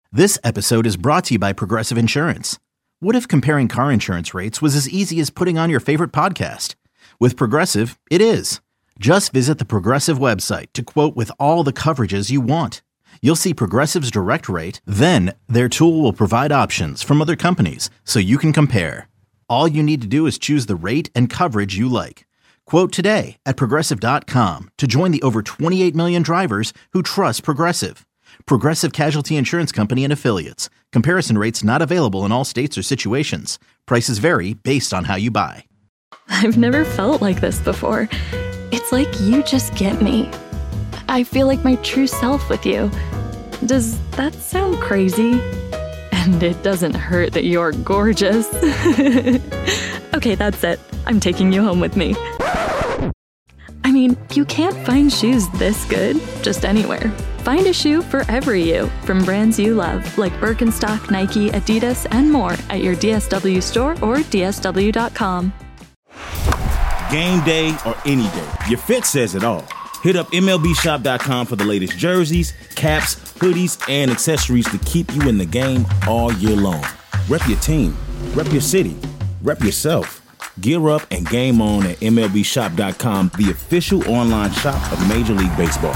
This episode is brought to you by Progressive Insurance. What if comparing car insurance rates was as easy as putting on your favorite podcast? With Progressive, it is. Just visit the Progressive website to quote with all the coverages you want. You'll see Progressive's direct rate, then their tool will provide options from other companies so you can compare. All you need to do is choose the rate and coverage you like. Quote today at Progressive.com to join the over 28 million drivers who trust Progressive. Progressive Casualty Insurance Company and Affiliates. Comparison rates not available in all states or situations. Prices vary based on how you buy. I've never felt like this before. It's like you just get me. I feel like my true self with you. Does that sound crazy? And it doesn't hurt that you're gorgeous. Okay, that's it. I'm taking you home with me. I mean, you can't find shoes this good just anywhere. Find a shoe for every you from brands you love, like Birkenstock, Nike, Adidas, and more at your DSW store or DSW.com. Game day or any day, your fit says it all. Hit up MLBshop.com for the latest jerseys, caps, hoodies, and accessories to keep you in the game all year long. Rep your team, rep your city, rep yourself. Gear up and game on at MLBshop.com, the official online shop of Major League Baseball.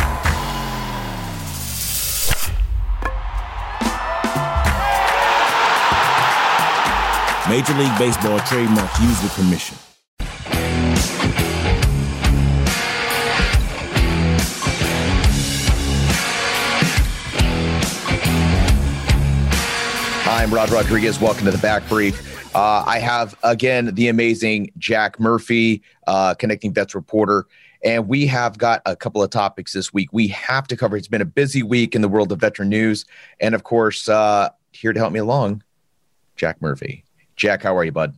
Major League Baseball trademark used with permission. I'm Rod Rodriguez. Welcome to the Back Brief. I have, again, the amazing Jack Murphy, Connecting Vets reporter, and we have got a couple of topics this week we have to cover. It's been a busy week in the world of veteran news, and of course, here to help me along, Jack Murphy. Jack, how are you, bud?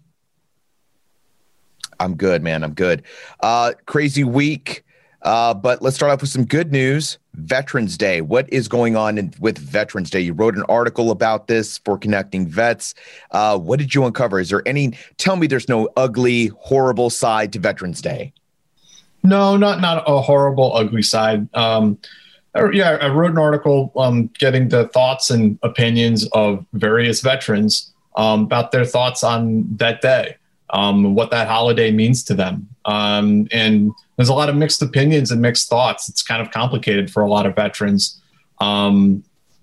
I'm good, man. I'm good. Crazy week, but let's start off with some good news. Veterans Day. What is going on with Veterans Day? You wrote an article about this for Connecting Vets. What did you uncover? Is there tell me there's no ugly, horrible side to Veterans Day. No, not a horrible, ugly side. I wrote an article getting the thoughts and opinions of various veterans about their thoughts on that day, what that holiday means to them. And there's a lot of mixed opinions and mixed thoughts. It's kind of complicated for a lot of veterans. We're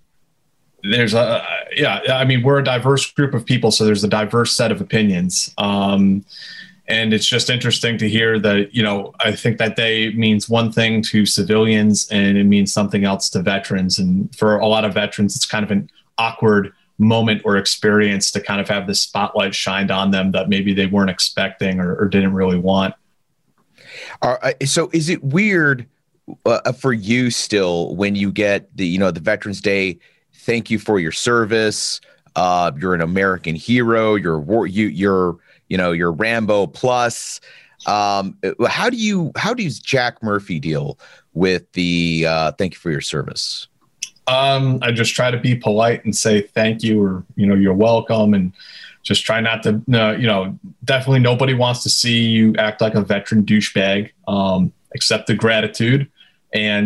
a diverse group of people, so there's a diverse set of opinions. And it's just interesting to hear that, I think that day means one thing to civilians and it means something else to veterans. And for a lot of veterans, it's kind of an awkward moment or experience to kind of have this spotlight shined on them that maybe they weren't expecting or didn't really want. So is it weird for you still when you get the Veterans Day, thank you for your service, you're an American hero, you're Rambo plus. How does Jack Murphy deal with the thank you for your service? I just try to be polite and say thank you or, you're welcome, and just try not to, definitely nobody wants to see you act like a veteran douchebag. Accept the gratitude and,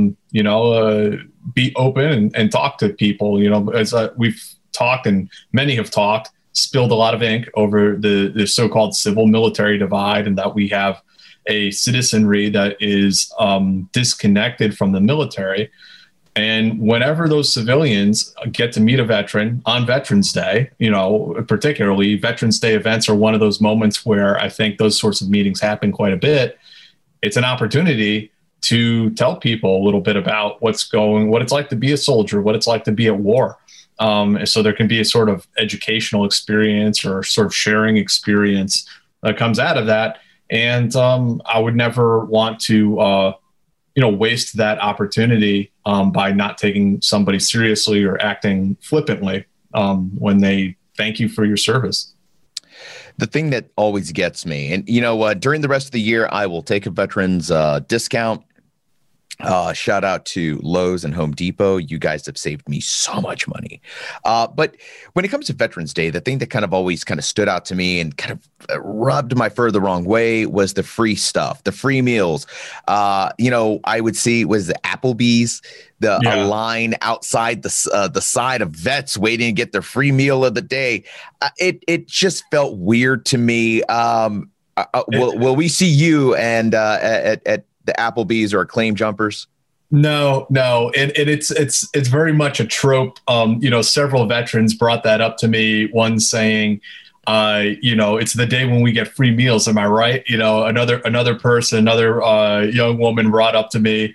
be open and talk to people, as we've talked and many have talked, spilled a lot of ink over the so-called civil military divide, and that we have a citizenry that is disconnected from the military. And whenever those civilians get to meet a veteran on Veterans Day, particularly Veterans Day events are one of those moments where I think those sorts of meetings happen quite a bit. It's an opportunity to tell people a little bit about what it's like to be a soldier, what it's like to be at war. So there can be a sort of educational experience or sort of sharing experience that comes out of that. And I would never want to, waste that opportunity by not taking somebody seriously or acting flippantly when they thank you for your service. The thing that always gets me, and during the rest of the year, I will take a veteran's discount. Shout out to Lowe's and Home Depot. You guys have saved me so much money. But when it comes to Veterans Day, the thing that kind of always kind of stood out to me and kind of rubbed my fur the wrong way was the free stuff, the free meals. I would see was the Applebee's, a line outside the side of vets waiting to get their free meal of the day. It just felt weird to me. Will we see you and at the Applebee's or Acclaim Jumpers? No. And it's very much a trope. Several veterans brought that up to me. One saying, it's the day when we get free meals. Am I right? Another person, another young woman brought up to me,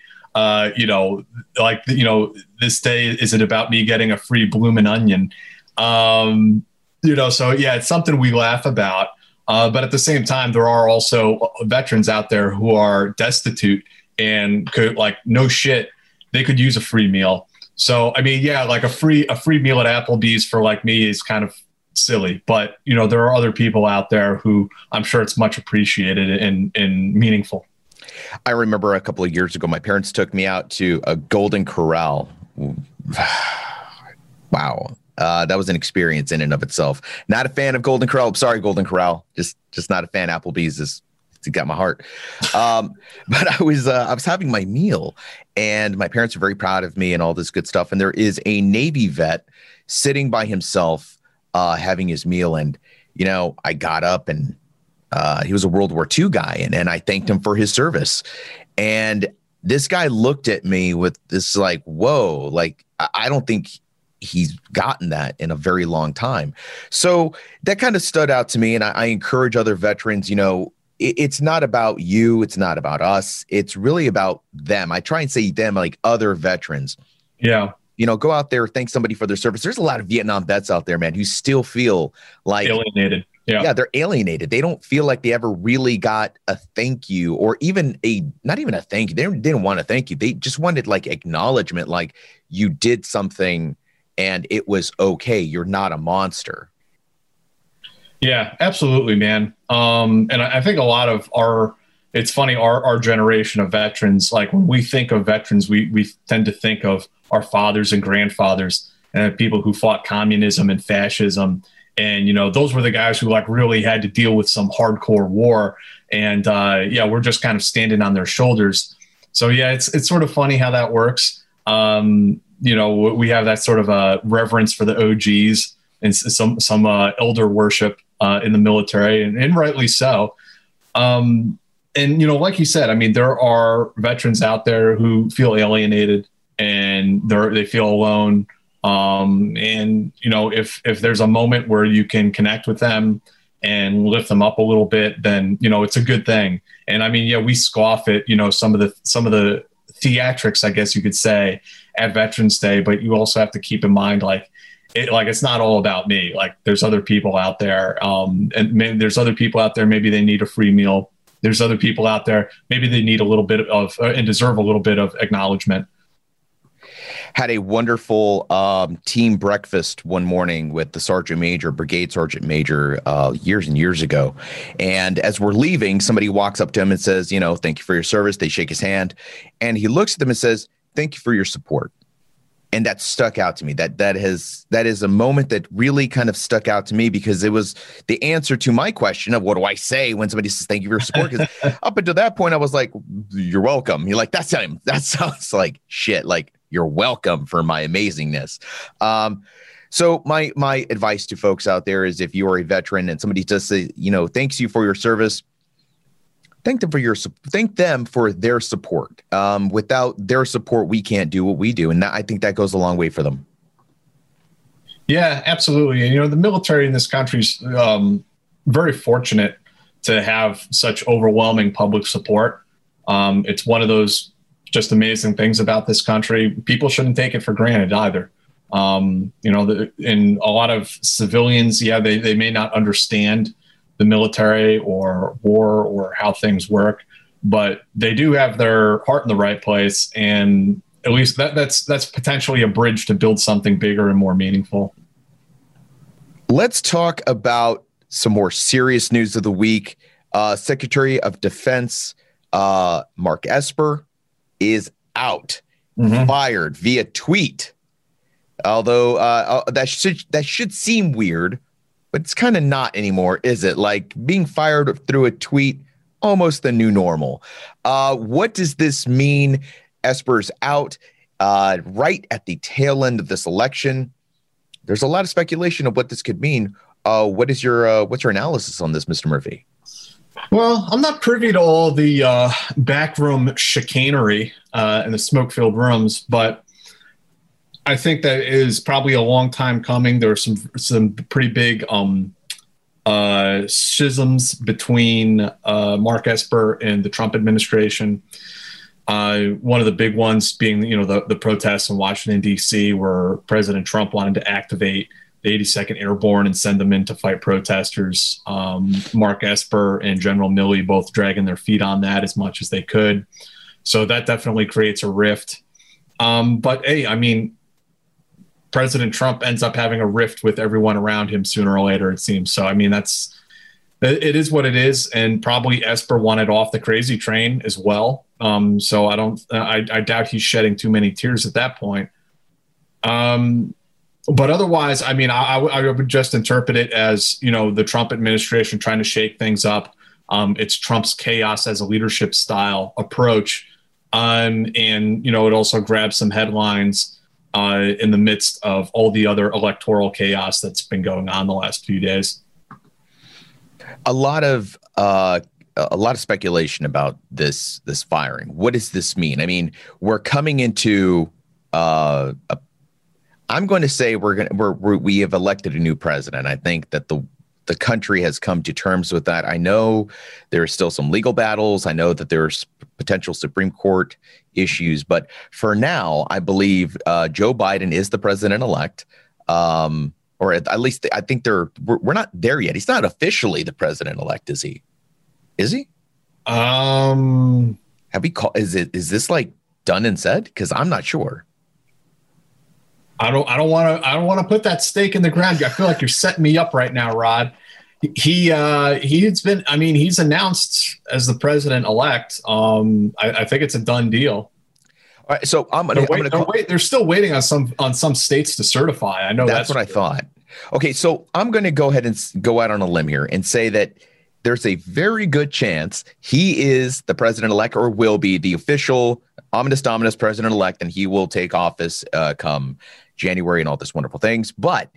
this day, is it about me getting a free bloomin' onion? So yeah, it's something we laugh about. But at the same time, there are also veterans out there who are destitute and could, no shit, they could use a free meal. So, I mean, yeah, like a free meal at Applebee's for me is kind of silly. But, there are other people out there who I'm sure it's much appreciated and meaningful. I remember a couple of years ago, my parents took me out to a Golden Corral. Wow. That was an experience in and of itself. Not a fan of Golden Corral. Sorry, Golden Corral. Just not a fan. Applebee's is got my heart. But I was having my meal, and my parents are very proud of me and all this good stuff. And there is a Navy vet sitting by himself, having his meal. And I got up, and he was a World War II guy, and I thanked him for his service. And this guy looked at me with this whoa, I don't think he's gotten that in a very long time. So that kind of stood out to me. And I encourage other veterans, it's not about you. It's not about us. It's really about them. I try and say them, other veterans. Yeah. Go out there, thank somebody for their service. There's a lot of Vietnam vets out there, man, who still feel alienated. Yeah, they're alienated. They don't feel like they ever really got a thank you, or even not even a thank you. They didn't want a thank you. They just wanted acknowledgement, you did something and it was okay. You're not a monster. Yeah, absolutely, man. And I think a lot of it's funny, our generation of veterans, when we think of veterans, we tend to think of our fathers and grandfathers and people who fought communism and fascism. And, those were the guys who really had to deal with some hardcore war. And we're just kind of standing on their shoulders. So yeah, it's sort of funny how that works. We have that sort of a reverence for the OGs and some elder worship in the military, and rightly so. And like you said, I mean, there are veterans out there who feel alienated and they feel alone. If there's a moment where you can connect with them and lift them up a little bit, then it's a good thing. And I mean, yeah, we scoff at some of the theatrics, I guess you could say, at Veterans Day, but you also have to keep in mind, it's not all about me. There's other people out there, and maybe there's other people out there. Maybe they need a free meal. There's other people out there. Maybe they need a little bit of and deserve a little bit of acknowledgement. Had a wonderful team breakfast one morning with the Brigade Sergeant Major, years and years ago. And as we're leaving, somebody walks up to him and says, thank you for your service. They shake his hand, and he looks at them and says, thank you for your support. And that stuck out to me. That is a moment that really kind of stuck out to me, because it was the answer to my question of what do I say when somebody says thank you for your support? Because up until that point, I was like, you're welcome. You're like, that sounds like shit. You're welcome for my amazingness. So my advice to folks out there is, if you are a veteran and somebody does say, thanks you for your service, thank them for their support. Without their support, we can't do what we do. And I think that goes a long way for them. Yeah, absolutely. And, the military in this country is very fortunate to have such overwhelming public support. It's one of those just amazing things about this country. People shouldn't take it for granted either. And a lot of civilians, they may not understand the military or war or how things work, but they do have their heart in the right place. And at least that's potentially a bridge to build something bigger and more meaningful. Let's talk about some more serious news of the week. Secretary of Defense Mark Esper is out, fired via tweet. Although that should seem weird, but it's kind of not anymore, is it? Like being fired through a tweet, almost the new normal. What does this mean? Esper's out right at the tail end of this election. There's a lot of speculation of what this could mean. What's your analysis on this, Mr. Murphy? Well, I'm not privy to all the backroom chicanery and the smoke-filled rooms, but I think that is probably a long time coming. There are some pretty big schisms between Mark Esper and the Trump administration. One of the big ones being, the protests in Washington, D.C., where President Trump wanted to activate the 82nd Airborne and send them in to fight protesters. Mark Esper and General Milley both dragging their feet on that as much as they could. So that definitely creates a rift. But, hey, I mean, President Trump ends up having a rift with everyone around him sooner or later, it seems. So, I mean, it is what it is. And probably Esper wanted off the crazy train as well. So I doubt he's shedding too many tears at that point. But otherwise, I mean, I would just interpret it as, the Trump administration trying to shake things up. It's Trump's chaos as a leadership style approach. And, it also grabs some headlines in the midst of all the other electoral chaos that's been going on the last few days. A lot of speculation about this firing. What does this mean? I mean, we're coming into I'm going to say we have elected a new president. I think that the country has come to terms with that. I know there are still some legal battles. I know that there's potential Supreme Court issues, but for now, I believe Joe Biden is the president-elect, or at least I think we're not there yet. He's not officially the president-elect, is he? Is he? Have we called? Is this like done and said? Because I'm not sure. I don't want to put that stake in the ground. I feel like you're setting me up right now, Rod. He's announced as the president-elect. I think it's a done deal. All right, so they're still waiting on some states to certify. I know that's what I thought. Okay, so I'm going to go ahead and go out on a limb here and say that there's a very good chance he is the president-elect or will be the official Ominous Dominus president-elect, and he will take office come January and all this wonderful things. But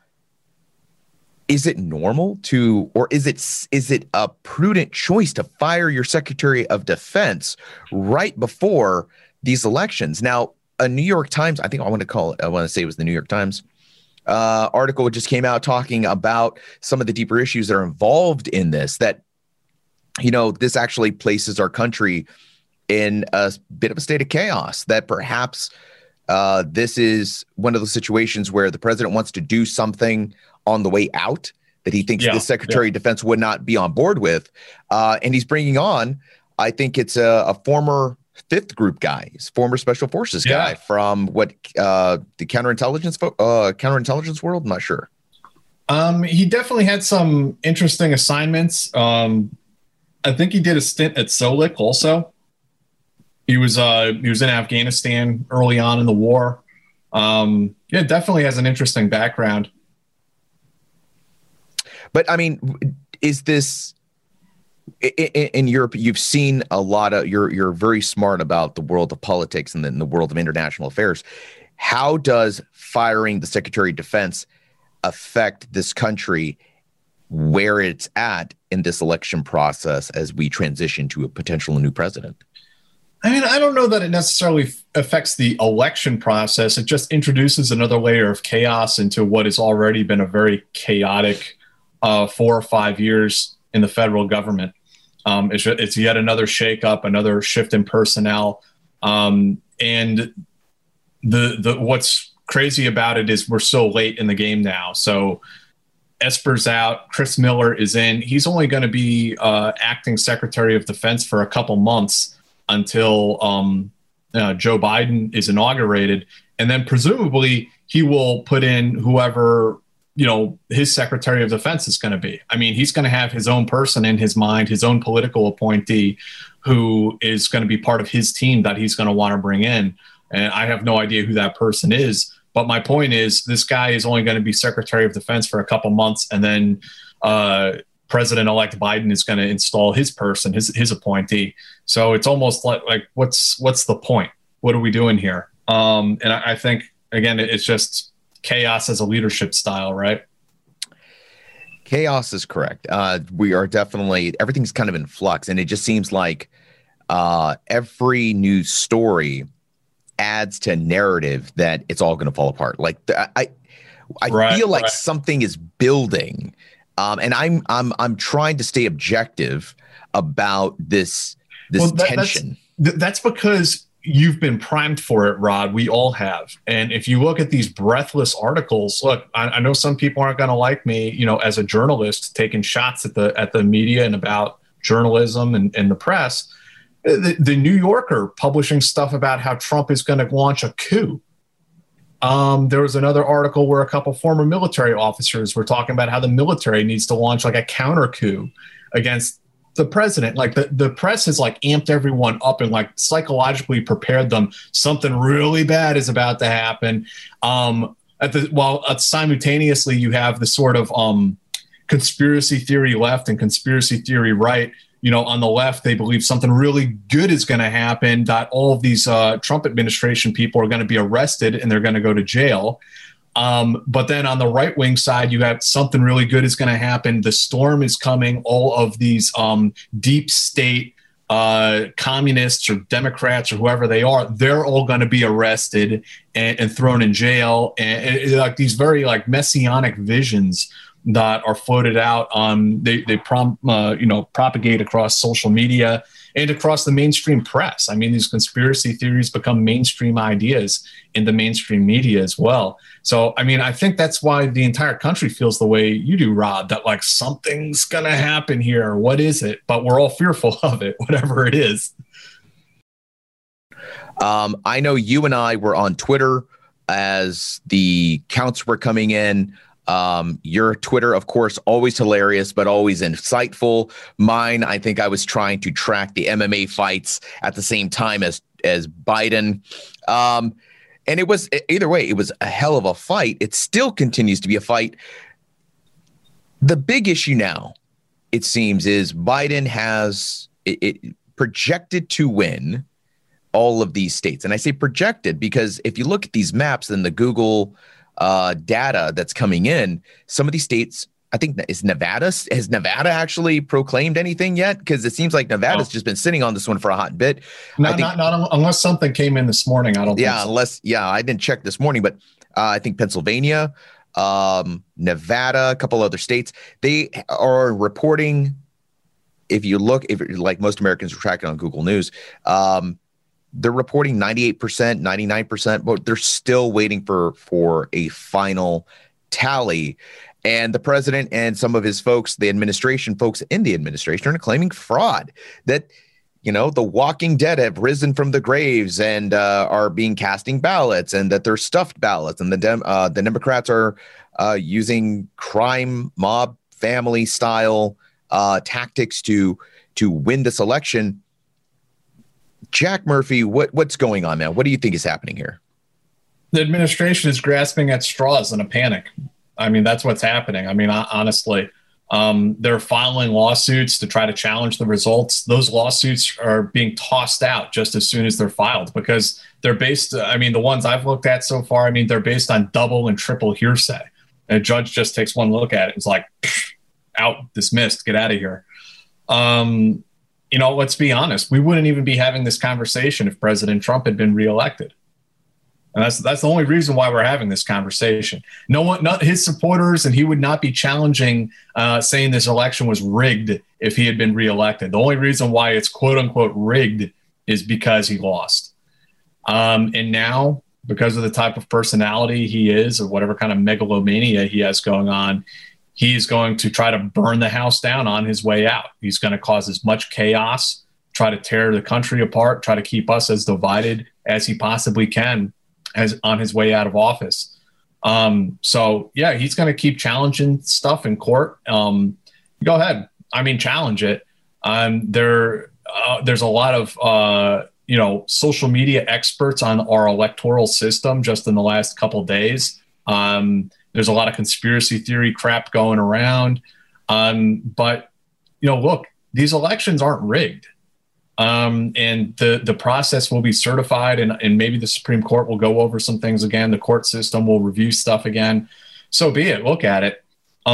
is it normal or is it a prudent choice to fire your Secretary of Defense right before these elections? Now, a New York Times, I want to say it was the New York Times article just came out talking about some of the deeper issues that are involved in this, that, this actually places our country in a bit of a state of chaos, that perhaps this is one of those situations where the president wants to do something on the way out that he thinks the Secretary of Defense would not be on board with. And he's bringing on, I think it's a former Fifth Group guy, he's former Special Forces guy from the counterintelligence world. I'm not sure. He definitely had some interesting assignments. I think he did a stint at Solik also. He was in Afghanistan early on in the war. Definitely has an interesting background. But I mean, is this in Europe? You've seen a lot of. You're very smart about the world of politics and then the world of international affairs. How does firing the Secretary of Defense affect this country where it's at in this election process as we transition to a potential new president? I mean, I don't know that it necessarily affects the election process. It just introduces another layer of chaos into what has already been a very chaotic 4 or 5 years in the federal government. It's yet another shakeup, another shift in personnel. And what's crazy about it is we're so late in the game now. So Esper's out, Chris Miller is in. He's only going to be acting Secretary of Defense for a couple months until Joe Biden is inaugurated. And then presumably he will put in whoever, his Secretary of Defense is going to be. I mean, he's going to have his own person in his mind, his own political appointee who is going to be part of his team that he's going to want to bring in. And I have no idea who that person is. But my point is, this guy is only going to be Secretary of Defense for a couple months, and then President-elect Biden is going to install his person, his appointee. So it's almost like what's the point? What are we doing here? And I think, again, it's just chaos as a leadership style, right? Chaos is correct. We are definitely, everything's kind of in flux, and it just seems like every news story adds to a narrative that it's all going to fall apart. Like I feel like something is building, and I'm trying to stay objective about this tension. That's because you've been primed for it, Rod. We all have. And if you look at these breathless articles, look, I know some people aren't going to like me, as a journalist, taking shots at the media and about journalism and the press. The New Yorker publishing stuff about how Trump is going to launch a coup. There was another article where a couple former military officers were talking about how the military needs to launch like a counter coup against the president. Like the press has like amped everyone up and like psychologically prepared them. Something really bad is about to happen. While simultaneously you have the sort of conspiracy theory left and conspiracy theory right. On the left, they believe something really good is going to happen, that all of these Trump administration people are going to be arrested and they're going to go to jail. But then on the right-wing side, you have something really good is going to happen. The storm is coming. All of these deep state communists or Democrats or whoever they are, they're all going to be arrested and thrown in jail. And like these very like messianic visions that are floated out. They propagate across social media and across the mainstream press. I mean, these conspiracy theories become mainstream ideas in the mainstream media as well. So, I mean, I think that's why the entire country feels the way you do, Rod, that like something's going to happen here. What is it? But we're all fearful of it, whatever it is. I know you and I were on Twitter as the counts were coming in. Your Twitter, of course, always hilarious, but always insightful. Mine, I think I was trying to track the MMA fights at the same time as Biden. And it was either way, it was a hell of a fight. It still continues to be a fight. The big issue now, it seems, is Biden has it projected to win all of these states. And I say projected because if you look at these maps and the Google data that's coming in, some of these states, I think, has Nevada actually proclaimed anything yet? Because it seems like Nevada's just been sitting on this one for a hot bit. Not unless something came in this morning. I don't think so. I didn't check this morning, but I think Pennsylvania, Nevada, a couple other states, they are reporting. If like most Americans are tracking on Google News, they're reporting 98%, 99%, but they're still waiting for a final tally. And the president and some of his folks, folks in the administration are claiming fraud, that, the walking dead have risen from the graves and are being casting ballots, and that they're stuffed ballots. And the Democrats are using crime mob family style tactics to win this election. Jack Murphy, what's going on, man? What do you think is happening here? The administration is grasping at straws in a panic. I mean, that's what's happening. I mean, honestly, they're filing lawsuits to try to challenge the results. Those lawsuits are being tossed out just as soon as they're filed because they're based. I mean, the ones I've looked at so far, I mean, they're based on double and triple hearsay. And a judge just takes one look at it and is like, out, dismissed, get out of here. Let's be honest. We wouldn't even be having this conversation if President Trump had been reelected. And that's the only reason why we're having this conversation. No one, not his supporters, and he would not be challenging, saying this election was rigged if he had been reelected. The only reason why it's quote unquote rigged is because he lost. And now, because of the type of personality he is, or whatever kind of megalomania he has going on, he's going to try to burn the house down on his way out. He's going to cause as much chaos, try to tear the country apart, try to keep us as divided as he possibly can as on his way out of office. So yeah, he's going to keep challenging stuff in court. Go ahead. I mean, challenge it. there's a lot of social media experts on our electoral system just in the last couple of days. There's a lot of conspiracy theory crap going around. But look, these elections aren't rigged. And the process will be certified, and maybe the Supreme Court will go over some things again. The court system will review stuff again. So be it. Look at it.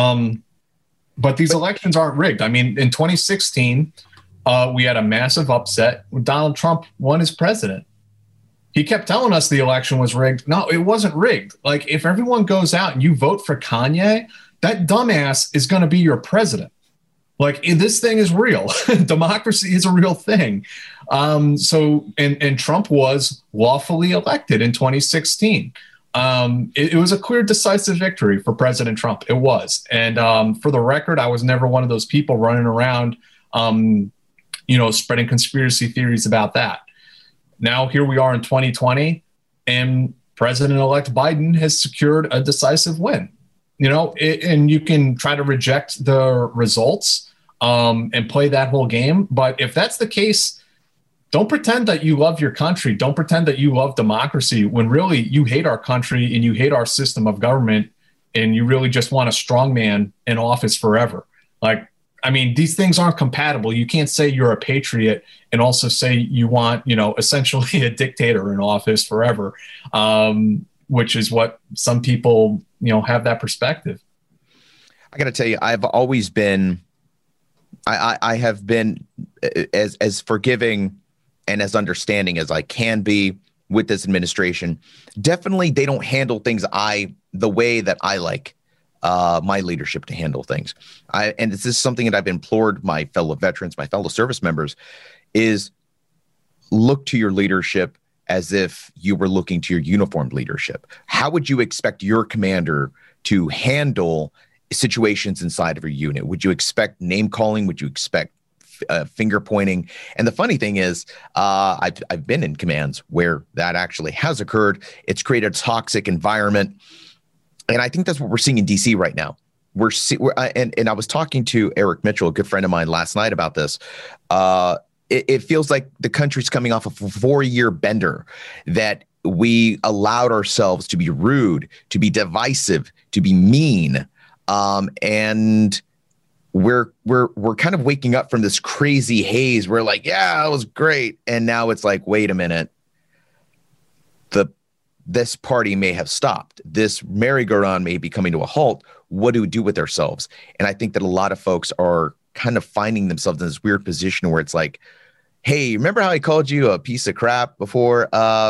But these elections aren't rigged. I mean, in 2016, we had a massive upset when Donald Trump won as president. He kept telling us the election was rigged. No, it wasn't rigged. Like, if everyone goes out and you vote for Kanye, that dumbass is going to be your president. Like, this thing is real. Democracy is a real thing. And Trump was lawfully elected in 2016. It was a clear, decisive victory for President Trump. It was. And for the record, I was never one of those people running around, spreading conspiracy theories about that. Now, here we are in 2020, and President-elect Biden has secured a decisive win. And you can try to reject the results and play that whole game. But if that's the case, don't pretend that you love your country. Don't pretend that you love democracy when really you hate our country and you hate our system of government, and you really just want a strong man in office forever. These things aren't compatible. You can't say you're a patriot and also say you want, essentially a dictator in office forever, which is what some people, have that perspective. I got to tell you, I've always been, I have been as forgiving and as understanding as I can be with this administration. Definitely, they don't handle things the way that I like my leadership to handle things. And this is something that I've implored my fellow veterans, my fellow service members, is look to your leadership as if you were looking to your uniformed leadership. How would you expect your commander to handle situations inside of your unit? Would you expect name calling? Would you expect finger pointing? And the funny thing is, I've been in commands where that actually has occurred. It's created a toxic environment. And I think that's what we're seeing in DC right now. And I was talking to Eric Mitchell, a good friend of mine, last night about this. It feels like the country's coming off of a 4-year bender, that we allowed ourselves to be rude, to be divisive, to be mean. And we're kind of waking up from this crazy haze. We're like, yeah, it was great. And now it's like, wait a minute. This party may have stopped. This merry-go-round may be coming to a halt. What do we do with ourselves? And I think that a lot of folks are kind of finding themselves in this weird position where it's like, hey, remember how I called you a piece of crap before?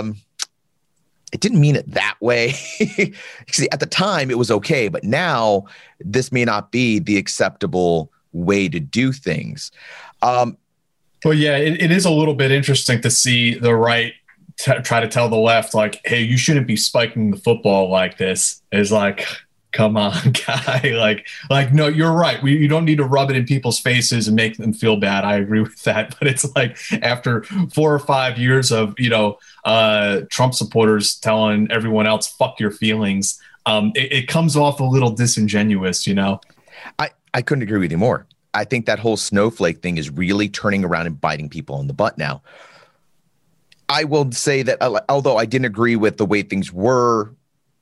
It didn't mean it that way. See, at the time, it was okay. But now this may not be the acceptable way to do things. Well, yeah, it is a little bit interesting to see the right try to tell the left, like, hey, you shouldn't be spiking the football like this. Is like, come on, guy. Like, no, you're right. You don't need to rub it in people's faces and make them feel bad. I agree with that. But it's like, after 4 or 5 years of, Trump supporters telling everyone else, fuck your feelings, it comes off a little disingenuous, I couldn't agree with you more. I think that whole snowflake thing is really turning around and biting people in the butt now. I will say that although I didn't agree with the way things were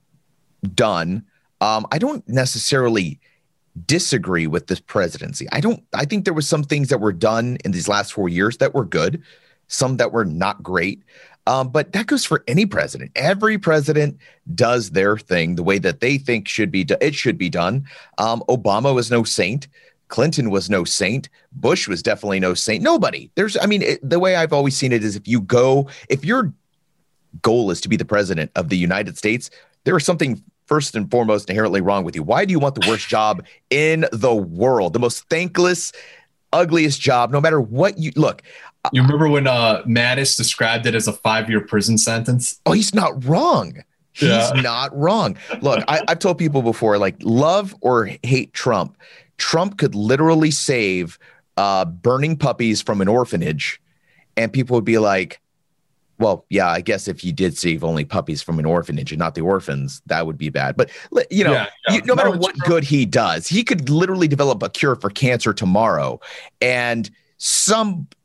done, I don't necessarily disagree with this presidency. I think there was some things that were done in these last 4 years that were good, some that were not great. But that goes for any president. Every president does their thing the way that they think it should be done. Obama was no saint. Clinton was no saint. Bush was definitely no saint. Nobody. The way I've always seen it is if your goal is to be the president of the United States, there is something first and foremost inherently wrong with you. Why do you want the worst job in the world? The most thankless, ugliest job, no matter what you look. You remember when Mattis described it as a 5-year prison sentence? Oh, he's not wrong. He's not wrong. Look, I've told people before, like, love or hate Trump. Trump could literally save burning puppies from an orphanage, and people would be like, well, yeah, I guess if you did save only puppies from an orphanage and not the orphans, that would be bad. But, no matter what good he does, he could literally develop a cure for cancer tomorrow. And some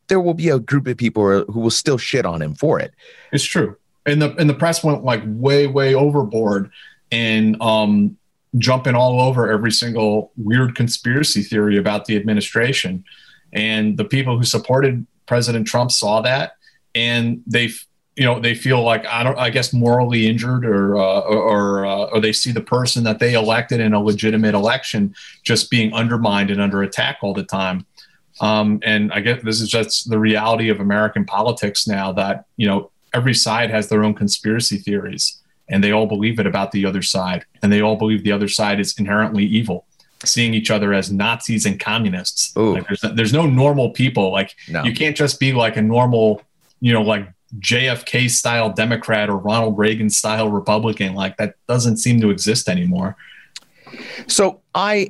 there will be a group of people who will still shit on him for it. It's true. And the press went like way overboard and jumping all over every single weird conspiracy theory about the administration. And the people who supported President Trump saw that, and they feel like, I guess morally injured, or they see the person that they elected in a legitimate election just being undermined and under attack all the time. And I guess this is just the reality of American politics now, that, every side has their own conspiracy theories, and they all believe it about the other side, and they all believe the other side is inherently evil, seeing each other as Nazis and communists. Like there's no normal people. Like you can't just be like a normal, like JFK style Democrat or Ronald Reagan style Republican. Like that doesn't seem to exist anymore. So I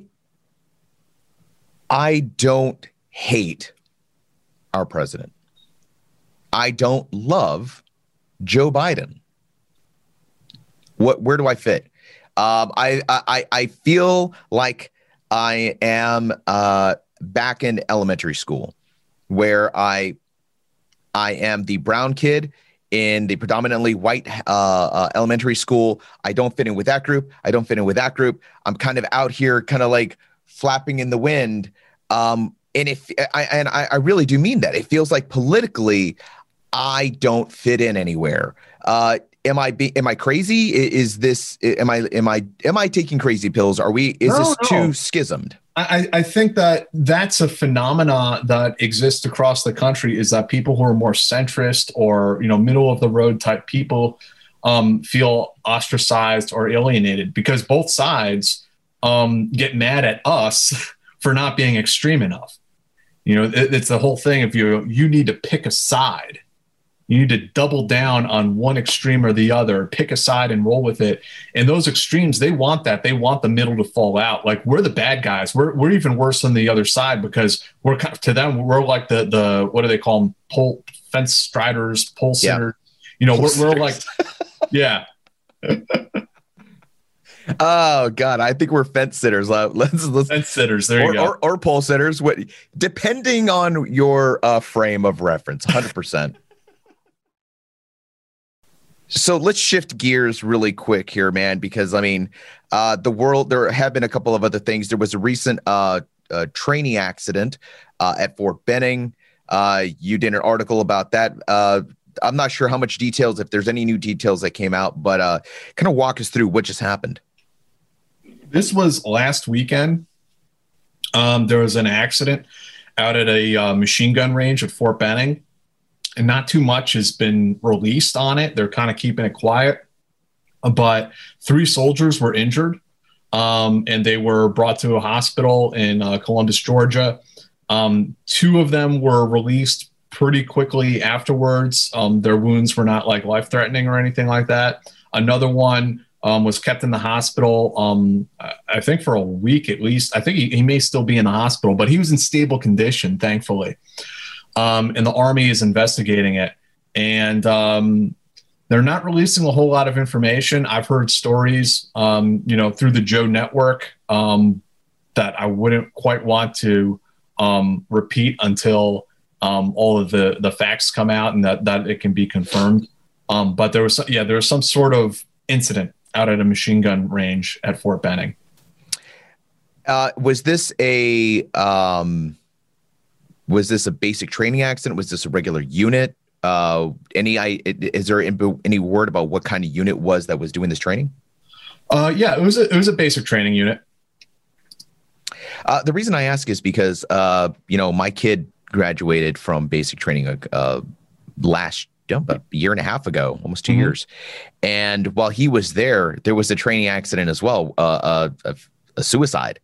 don't hate our president. I don't love Joe Biden. Where do I fit? I feel like I am back in elementary school, where I am the brown kid in the predominantly white elementary school. I don't fit in with that group. I don't fit in with that group. I'm kind of out here, kind of like flapping in the wind. And I really do mean that. It feels like politically, I don't fit in anywhere. Am I crazy? Am I taking crazy pills? Is this too schismed? I think that that's a phenomena that exists across the country, is that people who are more centrist or, middle of the road type people feel ostracized or alienated, because both sides get mad at us for not being extreme enough. It's the whole thing of you need to pick a side. You need to double down on one extreme or the other, pick a side and roll with it. And those extremes, they want that. They want the middle to fall out. Like, we're the bad guys. We're even worse than the other side, because to them, we're like the what do they call them? Fence striders, pole sitters. Yeah. We're like, yeah. Oh God, I think we're fence sitters. Let's fence sitters. There you go. Or pole sitters. Depending on your frame of reference, 100%. So let's shift gears really quick here, man, because there have been a couple of other things. There was a recent training accident at Fort Benning. You did an article about that. I'm not sure how much details, if there's any new details that came out, but kind of walk us through what just happened. This was last weekend. There was an accident out at a machine gun range at Fort Benning. And not too much has been released on it. They're kind of keeping it quiet. But 3 soldiers were injured, and they were brought to a hospital in Columbus, Georgia. 2 of them were released pretty quickly afterwards. Their wounds were not like life-threatening or anything like that. Another one was kept in the hospital, I think for a week at least. I think he may still be in the hospital, but he was in stable condition, thankfully. And the Army is investigating it. And they're not releasing a whole lot of information. I've heard stories, through the Joe Network that I wouldn't quite want to repeat until all of the facts come out and that it can be confirmed. But there was some sort of incident out at a machine gun range at Fort Benning. Was this a basic training accident? Was this a regular unit? Is there any word about what kind of unit that was doing this training? Yeah, it was a basic training unit. The reason I ask is because my kid graduated from basic training a year and a half ago, almost 2 years. And while he was there was a training accident as well, a suicide.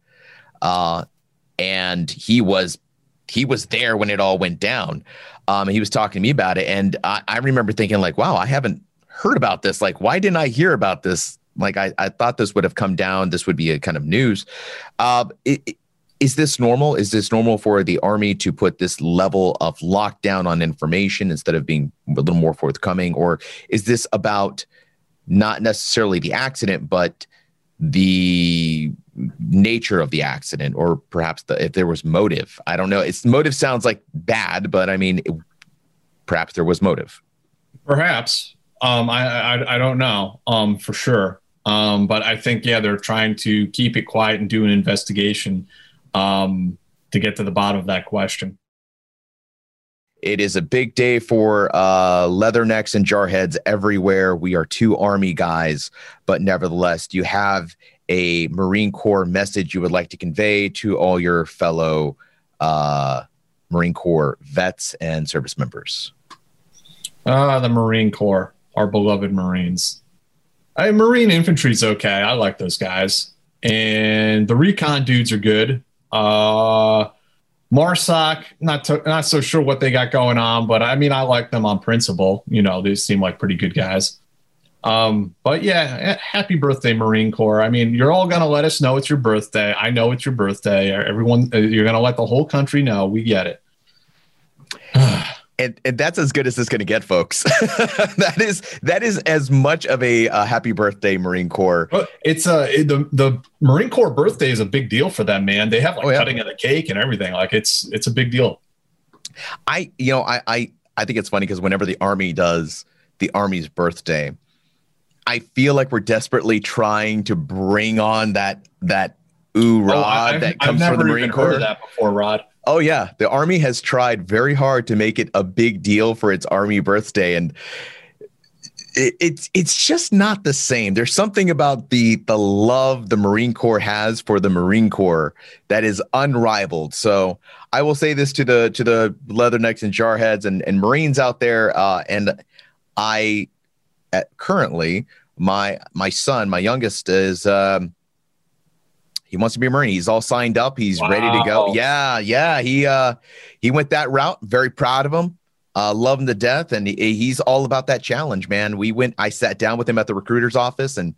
And he was there when it all went down. He was talking to me about it. And I remember thinking like, wow, I haven't heard about this. Like, why didn't I hear about this? Like, I thought this would have come down. This would be a kind of news. Is this normal? Is this normal for the Army to put this level of lockdown on information instead of being a little more forthcoming? Or is this about not necessarily the accident, but the nature of the accident, or perhaps if there was motive. I don't know. Motive sounds like bad, but I mean, perhaps there was motive. Perhaps. I don't know for sure. But I think, they're trying to keep it quiet and do an investigation to get to the bottom of that question. It is a big day for leathernecks and jarheads everywhere. We are two Army guys, but nevertheless, do you have a Marine Corps message you would like to convey to all your fellow Marine Corps vets and service members? The Marine Corps, our beloved Marines. Marine infantry's okay. I like those guys. And the recon dudes are good. MARSOC, not so sure what they got going on, but I mean, I like them on principle. They seem like pretty good guys. But yeah, happy birthday, Marine Corps. I mean, you're all going to let us know it's your birthday. I know it's your birthday. Everyone, you're going to let the whole country know. We get it. And that's as good as it's going to get, folks. that is as much of a happy birthday, Marine Corps. It's the Marine Corps birthday is a big deal for them, man. They have cutting of the cake and everything. Like it's a big deal. I think it's funny because whenever the Army does the Army's birthday, I feel like we're desperately trying to bring on that oorah that comes from the Marine Corps. I've never heard of that before, Rod. Oh, yeah. The Army has tried very hard to make it a big deal for its Army birthday. And it's just not the same. There's something about the love the Marine Corps has for the Marine Corps that is unrivaled. So I will say this to the leathernecks and jarheads and Marines out there. And currently my son, my youngest, is he wants to be a Marine. He's all signed up. He's ready to go. Yeah. He went that route. Very proud of him. Love him to death. And he's all about that challenge, man. I sat down with him at the recruiter's office, and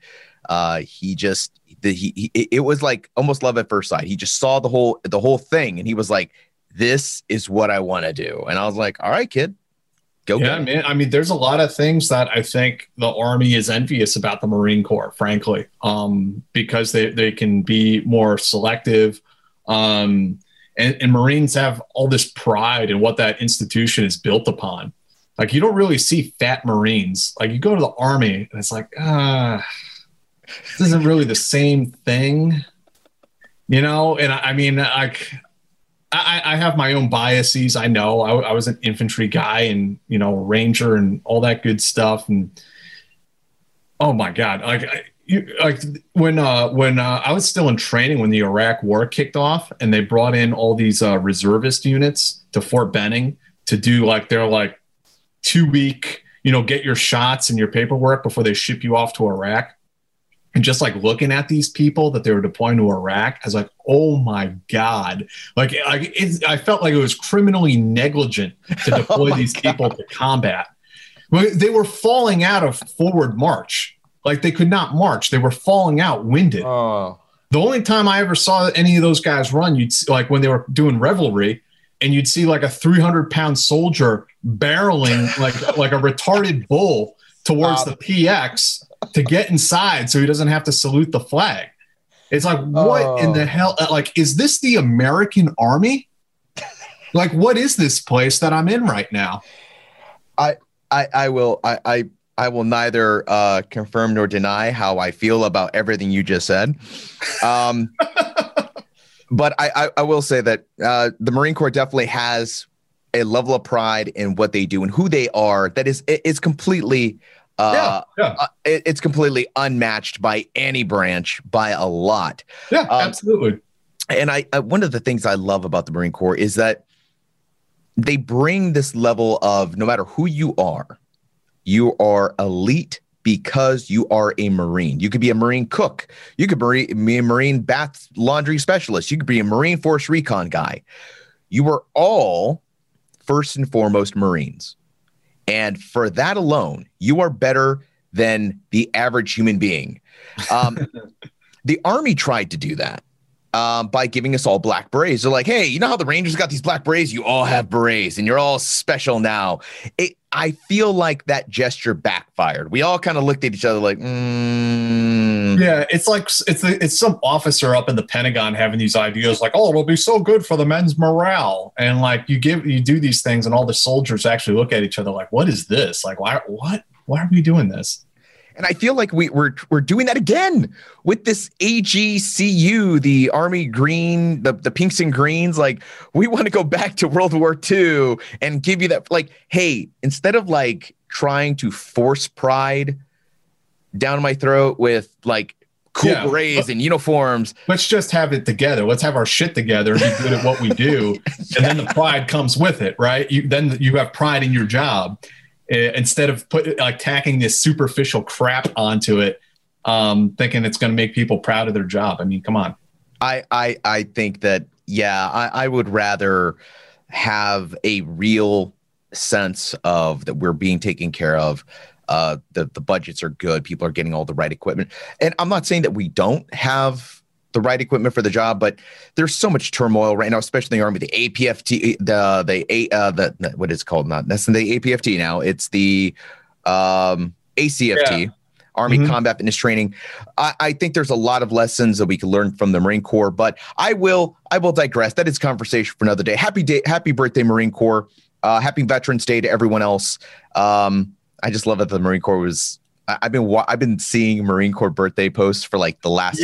it was like almost love at first sight. He just saw the whole thing, and he was like, this is what I want to do. And I was like, all right, kid. Go man. I mean, there's a lot of things that I think the Army is envious about the Marine Corps, frankly, because they can be more selective. And Marines have all this pride in what that institution is built upon. Like, you don't really see fat Marines. Like, you go to the Army and it's like, this isn't really the same thing, And I mean, like, I have my own biases. I know I was an infantry guy and, Ranger and all that good stuff. And oh my God, when I was still in training, when the Iraq war kicked off and they brought in all these reservist units to Fort Benning to do their 2-week, get your shots and your paperwork before they ship you off to Iraq. And just looking at these people that they were deploying to Iraq, I was like, oh my God. I felt like it was criminally negligent to deploy these people to combat. They were falling out of forward march. They could not march. They were falling out, winded. Oh. The only time I ever saw any of those guys run, you'd see, when they were doing revelry, and you'd see a 300-pound soldier barreling like a retarded bull towards the PX to get inside so he doesn't have to salute the flag. It's what in the hell? Is this the American Army? What is this place that I'm in right now? I will neither confirm nor deny how I feel about everything you just said. But I will say that the Marine Corps definitely has a level of pride in what they do and who they are that is completely it's completely unmatched by any branch by a lot. Yeah, absolutely. And I one of the things I love about the Marine Corps is that they bring this level of, no matter who you are elite because you are a Marine. You could be a Marine cook. You could be a Marine bath laundry specialist. You could be a Marine Force Recon guy. You are all first and foremost Marines. And for that alone, you are better than the average human being. The Army tried to do that. by giving us all black berets. They're like, hey, you know how the Rangers got these black berets? You all have berets and you're all special now. I feel like that gesture backfired. We all kind of looked at each other like, Yeah, it's like it's some officer up in the Pentagon having these ideas like, oh, it'll be so good for the men's morale. And like you do these things and all the soldiers actually look at each other like, what is this? Like, why are we doing this? And I feel like we're doing that again with this AGCU, the Army Green, the pinks and greens. Like, we want to go back to World War II and give you that. Like, hey, instead of like trying to force pride down my throat with like cool berets and uniforms, let's just have it together. Let's have our shit together and be good at what we do. And then the pride comes with it, right? Then you have pride in your job. Instead of tacking this superficial crap onto it, thinking it's going to make people proud of their job. I mean, come on. I think that, I would rather have a real sense of that we're being taken care of. The budgets are good. People are getting all the right equipment. And I'm not saying that we don't have the right equipment for the job, but there's so much turmoil right now, especially in the Army. The APFT, the what is it called? Not necessarily the APFT now. It's the ACFT, Army Combat Fitness Training. I think there's a lot of lessons that we can learn from the Marine Corps, but I will digress. That is conversation for another day. Happy birthday, Marine Corps. Happy Veterans Day to everyone else. I just love that the Marine Corps was. I've been seeing Marine Corps birthday posts for like the last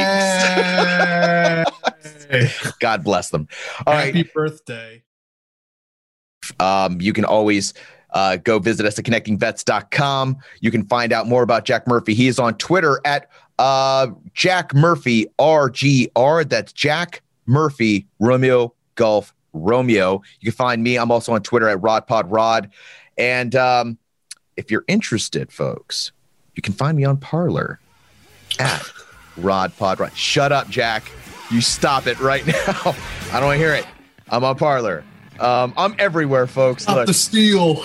2 weeks. God bless them. Happy birthday. You can always go visit us at connectingvets.com. You can find out more about Jack Murphy. He is on Twitter at Jack Murphy RGR. That's Jack Murphy Romeo Golf Romeo. You can find me. I'm also on Twitter at RodPodRod. And if you're interested, folks, you can find me on Parler at RodPodRod. Shut up, Jack. You stop it right now. I don't want to hear it. I'm on Parler. I'm everywhere, folks. Stop the steal.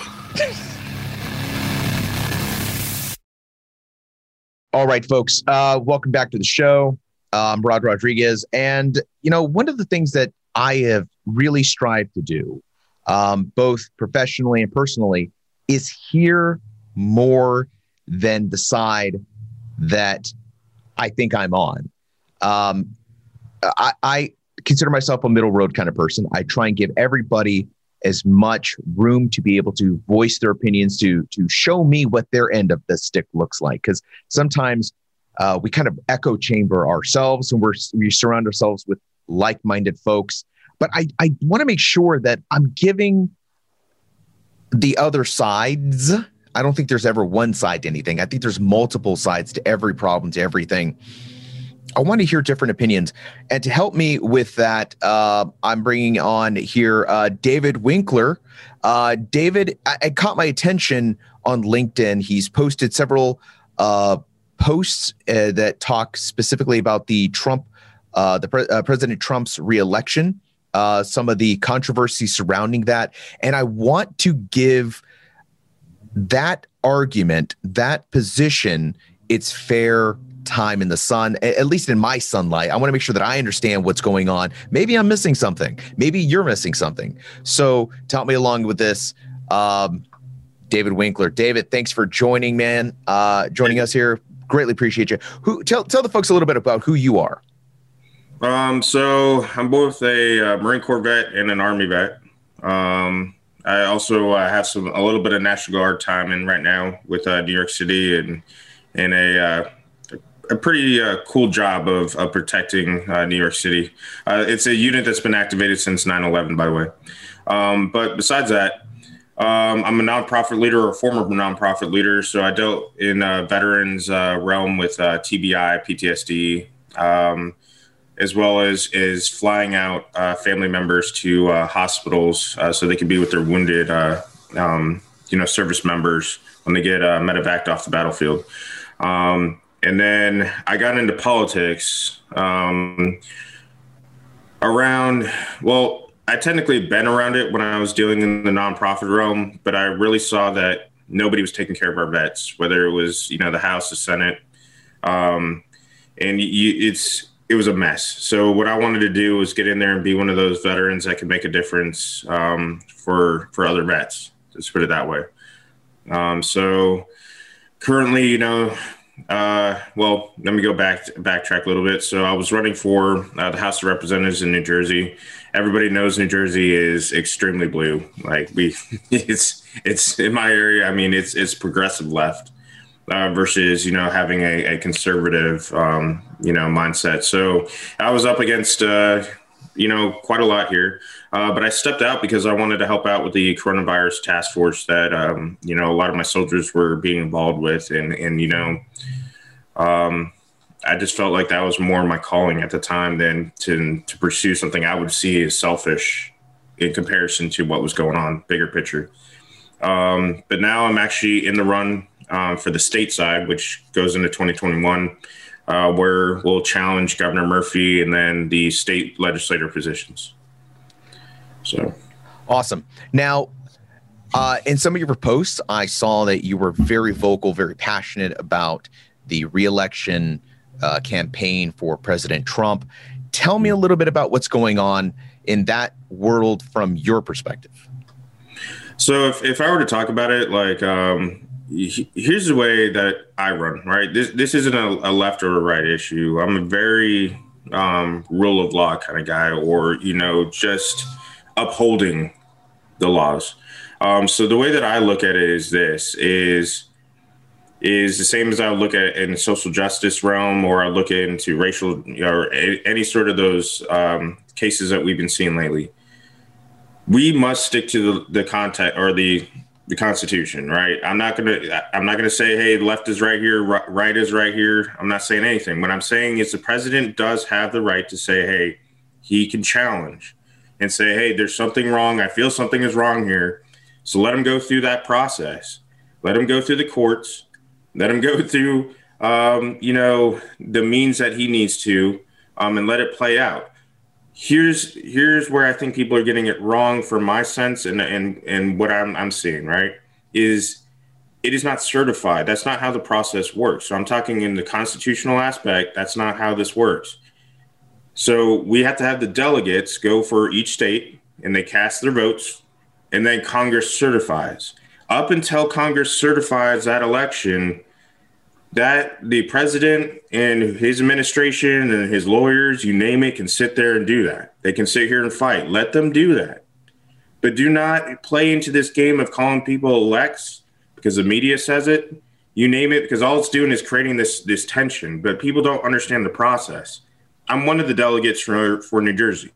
All right, folks. Welcome back to the show. I'm Rod Rodriguez. And, one of the things that I have really strived to do, both professionally and personally, is hear more than the side that I think I'm on. I consider myself a middle road kind of person. I try and give everybody as much room to be able to voice their opinions, to show me what their end of the stick looks like. Because sometimes we kind of echo chamber ourselves, and we surround ourselves with like-minded folks. But I want to make sure that I'm giving the other sides. I don't think there's ever one side to anything. I think there's multiple sides to every problem, to everything. I want to hear different opinions. And to help me with that, I'm bringing on here David Winkler. David, I caught my attention on LinkedIn. He's posted several posts that talk specifically about the President Trump's reelection, some of the controversy surrounding that. And I want to give that argument, that position, its fair time in the sun, at least in my sunlight. I want to make sure that I understand what's going on. Maybe I'm missing something. Maybe you're missing something. So to help me along with this, David Winkler. David, thanks for joining us here. Greatly appreciate you. Tell the folks a little bit about who you are. So I'm both a Marine Corps vet and an Army vet. I also have a little bit of National Guard time in right now with New York City and a pretty cool job of protecting New York City. It's a unit that's been activated since 9/11, by the way. But besides that, I'm a nonprofit leader, or a former nonprofit leader. So I dealt in veterans realm with TBI, PTSD, as well as flying out family members to hospitals so they could be with their wounded, service members when they get medevaced off the battlefield. And then I got into politics I technically had been around it when I was dealing in the nonprofit realm, but I really saw that nobody was taking care of our vets, whether it was, the House, the Senate. And it was a mess. So what I wanted to do was get in there and be one of those veterans that could make a difference for other vets. Let's put it that way. So currently, you know, well, let me go backtrack a little bit. So I was running for the House of Representatives in New Jersey. Everybody knows New Jersey is extremely blue. Like it's in my area. I mean, it's progressive left versus, you know, having a conservative, you know, mindset. So I was up against, you know, quite a lot here. But I stepped out because I wanted to help out with the coronavirus task force that, you know, a lot of my soldiers were being involved with. And you know, I just felt like that was more my calling at the time than to pursue something I would see as selfish in comparison to what was going on, bigger picture. But now I'm actually in the run for the state side, which goes into 2021, where we'll challenge Governor Murphy and then the state legislator positions. So awesome. Now, in some of your posts, I saw that you were very vocal, very passionate about the reelection campaign for President Trump. Tell me a little bit about what's going on in that world from your perspective. So if I were to talk about it, like, here's the way that I run, right? This isn't a left or a right issue. I'm a very rule of law kind of guy, or, you know, just upholding the laws. So the way that I look at it is this is the same as I look at it in the social justice realm, or I look into racial, or any sort of those cases that we've been seeing lately. We must stick to the content or the Constitution, right? I'm not gonna say, hey, left is right here, right is right here. I'm not saying anything. What I'm saying is the president does have the right to say, hey, he can challenge and say, hey, there's something wrong. I feel something is wrong here. So let him go through that process. Let him go through the courts. Let him go through, you know, the means that he needs to, and let it play out. Here's where I think people are getting it wrong from my sense and what I'm seeing, right, is it is not certified. That's not how the process works. So I'm talking in the constitutional aspect. That's not how this works. So we have to have the delegates go for each state, and they cast their votes, and then Congress certifies. Up until Congress certifies that election, that the president and his administration and his lawyers, you name it, can sit there and do that. They can sit here and fight. Let them do that. But do not play into this game of calling people elects because the media says it. You name it, because all it's doing is creating this tension. But people don't understand the process. I'm one of the delegates for New Jersey.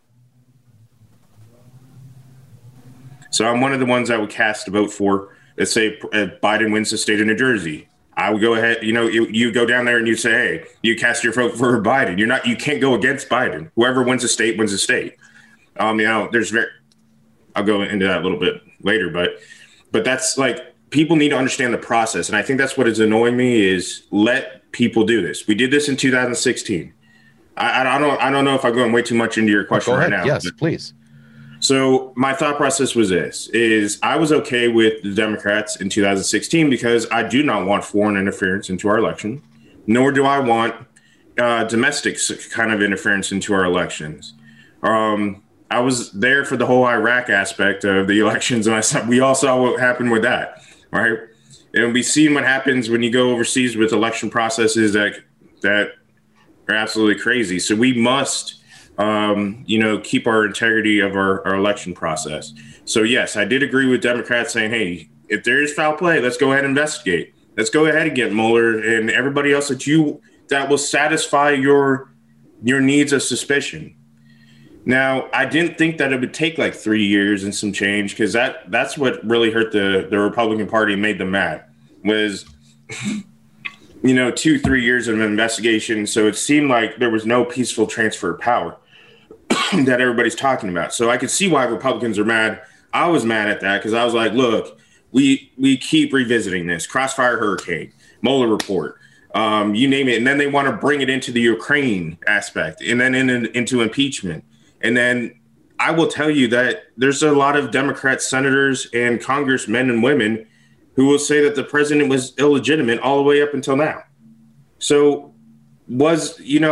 So I'm one of the ones that would cast a vote for, let's say Biden wins the state of New Jersey. I would go ahead, you know, you go down there and you say, hey, you cast your vote for Biden. You can't go against Biden. Whoever wins the state wins the state. You know, I'll go into that a little bit later, but that's like, people need to understand the process. And I think that's what is annoying me is let people do this. We did this in 2016. I don't know if I'm going way too much into your question right now. Yes, please. So my thought process was is I was okay with the Democrats in 2016 because I do not want foreign interference into our election, nor do I want domestic kind of interference into our elections. I was there for the whole Iraq aspect of the elections, and we all saw what happened with that, right? And we've seen what happens when you go overseas with election processes that are absolutely crazy. So we must you know, keep our integrity of our election process. So yes, I did agree with Democrats saying, hey, if there is foul play, let's go ahead and investigate. Let's go ahead and get Mueller and everybody else that will satisfy your needs of suspicion. Now, I didn't think that it would take like 3 years and some change, because that's what really hurt the Republican Party and made them mad was, you know, 2-3 years of investigation. So it seemed like there was no peaceful transfer of power that everybody's talking about. So I could see why Republicans are mad. I was mad at that because I was like, look, we keep revisiting this Crossfire Hurricane, Mueller report, you name it. And then they want to bring it into the Ukraine aspect and then into impeachment. And then I will tell you that there's a lot of Democrat senators and congressmen and women who will say that the president was illegitimate all the way up until now. So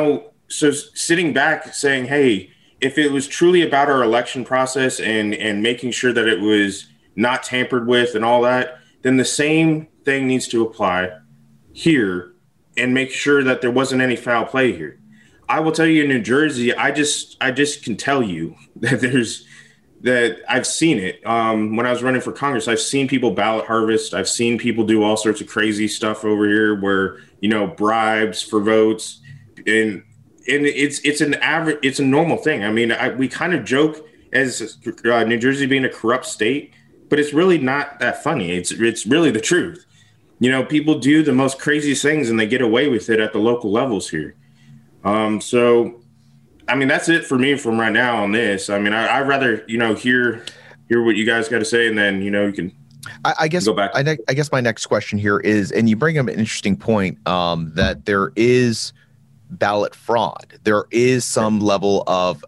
sitting back saying, hey, if it was truly about our election process and making sure that it was not tampered with and all that, then the same thing needs to apply here and make sure that there wasn't any foul play here. I will tell you, in New Jersey, I just can tell you that I've seen it. When I was running for Congress, I've seen people ballot harvest. I've seen people do all sorts of crazy stuff over here where, bribes for votes. And it's a normal thing. I mean, we kind of joke as New Jersey being a corrupt state, but it's really not that funny. It's really the truth. People do the most craziest things and they get away with it at the local levels here. So, I mean, that's it for me from right now on this. I mean, I'd rather, hear what you guys got to say, and then, you can I guess go back. I guess my next question here is, and you bring up an interesting point, that there is ballot fraud. There is some level of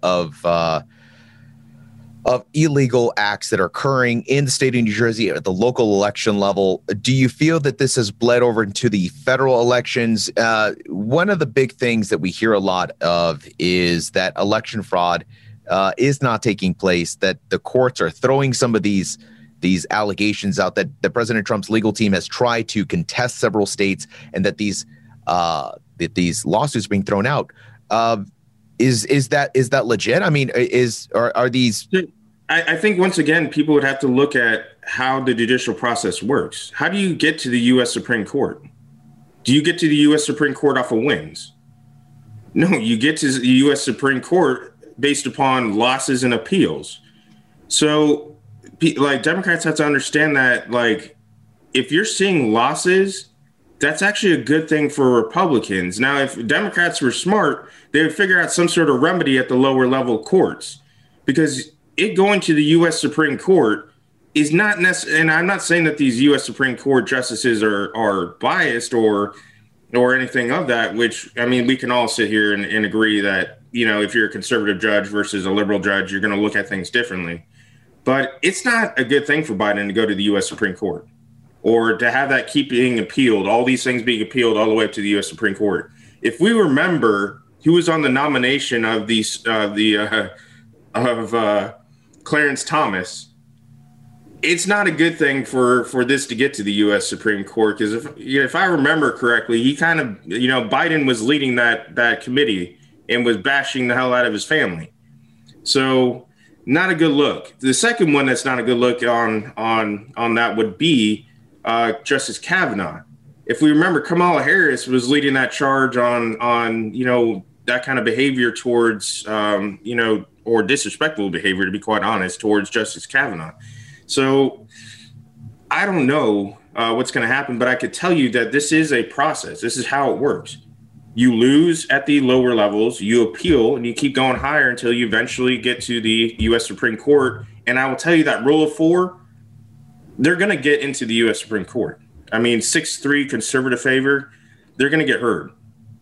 illegal acts that are occurring in the state of New Jersey at the local election level. Do you feel that this has bled over into the federal elections? One of the big things that we hear a lot of is that election fraud is not taking place, that the courts are throwing some of these allegations out, that President Trump's legal team has tried to contest several states, and that these lawsuits being thrown out. Is that legit? I mean, are these? I think once again, people would have to look at how the judicial process works. How do you get to the U.S. Supreme Court? Do you get to the U.S. Supreme Court off of wins? No, you get to the U.S. Supreme Court based upon losses and appeals. So, Democrats have to understand that, if you're seeing losses, that's actually a good thing for Republicans. Now, if Democrats were smart, they would figure out some sort of remedy at the lower level courts, because it going to the U.S. Supreme Court is not necessary. And I'm not saying that these U.S. Supreme Court justices are biased or anything of that, which, I mean, we can all sit here and agree that, if you're a conservative judge versus a liberal judge, you're going to look at things differently. But it's not a good thing for Biden to go to the U.S. Supreme Court, or to have that keep being appealed, all these things being appealed all the way up to the U.S. Supreme Court. If we remember, he was on the nomination of Clarence Thomas. It's not a good thing for this to get to the U.S. Supreme Court, because if I remember correctly, he kind of, Biden was leading that committee and was bashing the hell out of his family. So not a good look. The second one that's not a good look on that would be Justice Kavanaugh. If we remember, Kamala Harris was leading that charge on that kind of behavior towards or disrespectful behavior, to be quite honest, towards Justice Kavanaugh. So I don't know what's going to happen, but I could tell you that this is a process. This is how it works. You lose at the lower levels, you appeal, and you keep going higher until you eventually get to the U.S. Supreme Court. And I will tell you that rule of four, they're going to get into the U.S. Supreme Court. I mean, 6-3 conservative favor, they're going to get heard.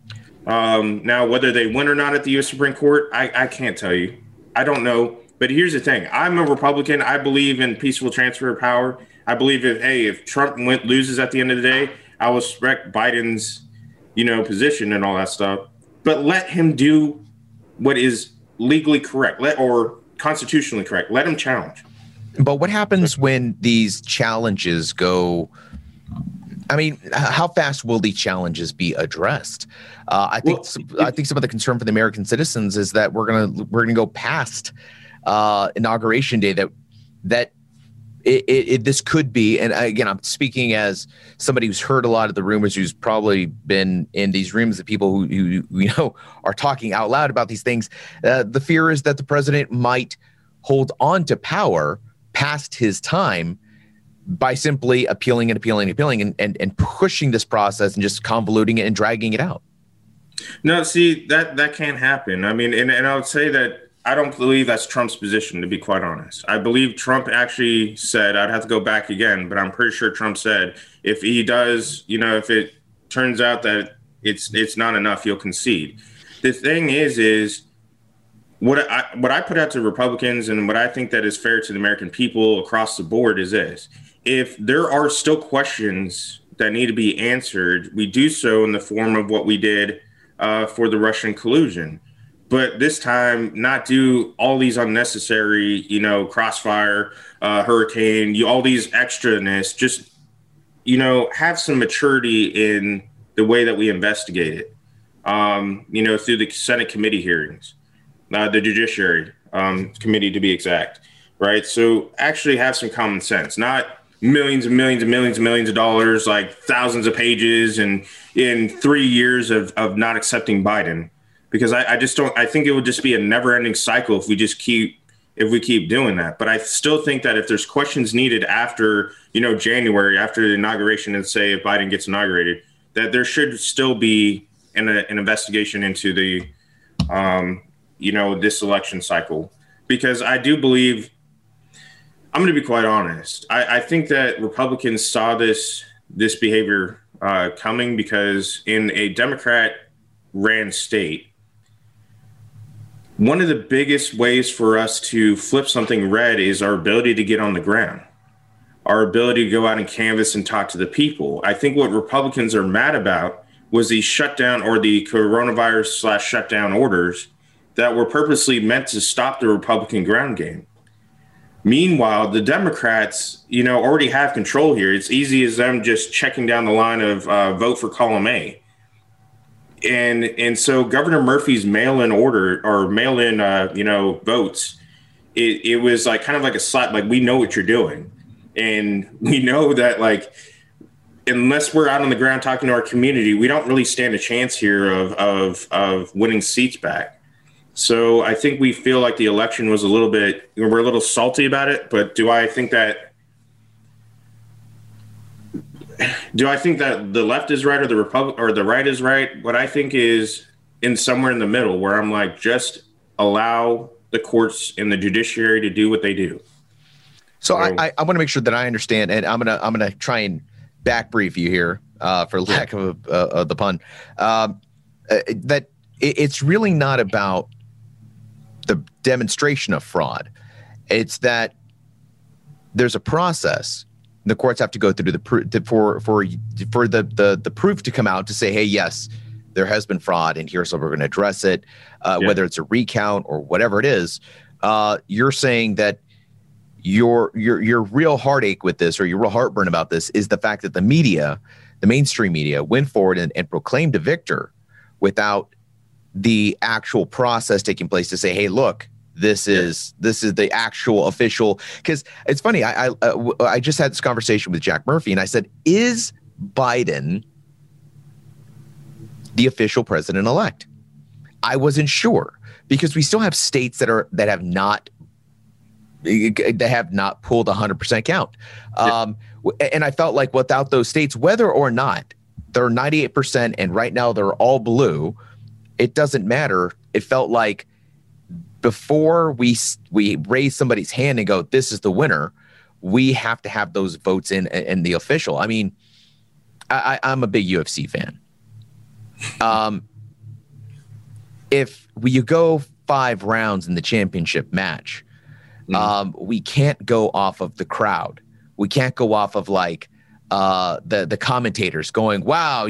Now, whether they win or not at the U.S. Supreme Court, I can't tell you. I don't know. But here's the thing. I'm a Republican. I believe in peaceful transfer of power. I believe if Trump loses at the end of the day, I will respect Biden's, position and all that stuff. But let him do what is legally correct or constitutionally correct. Let him challenge. But what happens when these challenges go? I mean, how fast will these challenges be addressed? I think some of the concern for the American citizens is that we're gonna go past Inauguration Day. That this could be, and again, I'm speaking as somebody who's heard a lot of the rumors, who's probably been in these rooms of people who are talking out loud about these things. The fear is that the president might hold on to power past his time by simply appealing and pushing this process and just convoluting it and dragging it out. No, see, that can't happen. I mean, and I would say that I don't believe that's Trump's position, to be quite honest. I believe Trump actually said, I'd have to go back again, but I'm pretty sure Trump said if he does, if it turns out that it's not enough, he'll concede. The thing is what I put out to Republicans and what I think that is fair to the American people across the board is this. If there are still questions that need to be answered, we do so in the form of what we did for the Russian collusion. But this time, not do all these unnecessary, crossfire, hurricane, all these extraness, just, have some maturity in the way that we investigate it, through the Senate committee hearings, the Judiciary Committee to be exact, right? So actually have some common sense, not millions and millions and millions and millions of dollars, like thousands of pages and in 3 years of not accepting Biden. Because I think it would just be a never ending cycle if we keep doing that. But I still think that if there's questions needed after, January, after the inauguration, and say if Biden gets inaugurated, that there should still be an investigation into the, this election cycle. Because I do believe, I'm going to be quite honest, I think that Republicans saw this behavior coming, because in a Democrat-ran state, one of the biggest ways for us to flip something red is our ability to get on the ground, our ability to go out and canvass and talk to the people. I think what Republicans are mad about was the shutdown, or the coronavirus / shutdown orders that were purposely meant to stop the Republican ground game. Meanwhile, the Democrats, already have control here. It's easy as them just checking down the line of vote for column A. And so Governor Murphy's mail-in order, or mail-in, votes, it was like kind of like a slap, like, we know what you're doing. And we know that, like, unless we're out on the ground talking to our community, we don't really stand a chance here of winning seats back. So I think we feel like the election was we're a little salty about it, but do I think that the left is right, or the right is right? What I think is somewhere in the middle, where I'm like, just allow the courts and the judiciary to do what they do. So I want to make sure that I understand, and I'm gonna try and back brief you here, for lack of the pun, that it's really not about the demonstration of fraud. It's that there's a process. The courts have to go through for the proof to come out to say, hey, yes, there has been fraud, and here's how we're going to address it. Whether it's a recount or whatever it is, you're saying that your real heartache with this, or your real heartburn about this, is the fact that the media, the mainstream media, went forward and proclaimed a victor without the actual process taking place to say, hey, look, this is the actual official. Because it's funny, I just had this conversation with Jack Murphy, and I said, is Biden the official president-elect? I wasn't sure, because we still have states that have not pulled 100% count. And I felt like without those states, whether or not they're 98% and right now they're all blue, it doesn't matter. It felt like before we raise somebody's hand and go, this is the winner, we have to have those votes in the official. I mean, I'm a big UFC fan. If you go 5 rounds in the championship match, we can't go off of the crowd. We can't go off of like the commentators going, wow,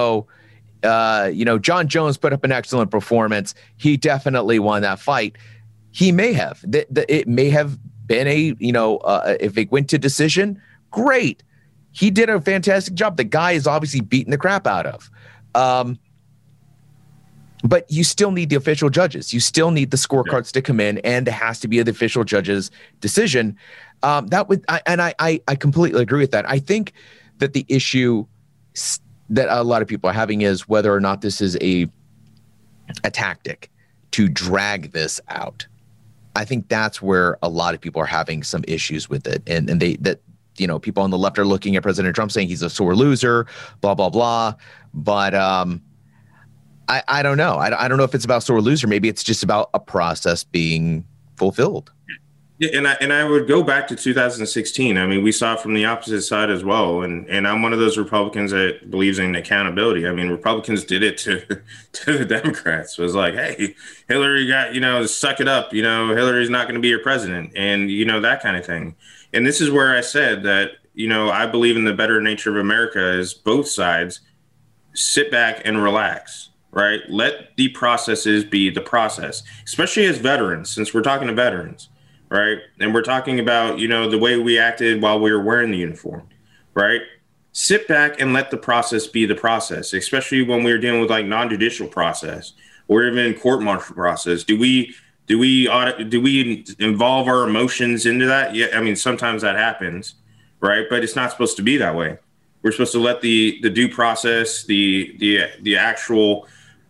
John Jones put up an excellent performance. He definitely won that fight. He may have. It may have been if it went to decision, great. He did a fantastic job. The guy is obviously beating the crap out of. But you still need the official judges. You still need the scorecards to come in, and it has to be the official judge's decision. I completely agree with that. I think that the issue that a lot of people are having is whether or not this is a tactic to drag this out. I think that's where a lot of people are having some issues with it, and people on the left are looking at President Trump saying he's a sore loser, blah blah blah. But I don't know. I don't know if it's about sore loser. Maybe it's just about a process being fulfilled. Yeah, and I would go back to 2016. I mean, we saw it from the opposite side as well. And I'm one of those Republicans that believes in accountability. I mean, Republicans did it to the Democrats. It was like, hey, Hillary got, suck it up. Hillary's not going to be your president, and, that kind of thing. And this is where I said that, I believe in the better nature of America is both sides sit back and relax. right? Let the processes be the process, especially as veterans, since we're talking to veterans, right? And we're talking about, the way we acted while we were wearing the uniform, right? Sit back and let the process be the process, especially when we're dealing with like non-judicial process or even court-martial process. Do we involve our emotions into that? Yeah, I mean, sometimes that happens, right? But it's not supposed to be that way. We're supposed to let the due process, the actual,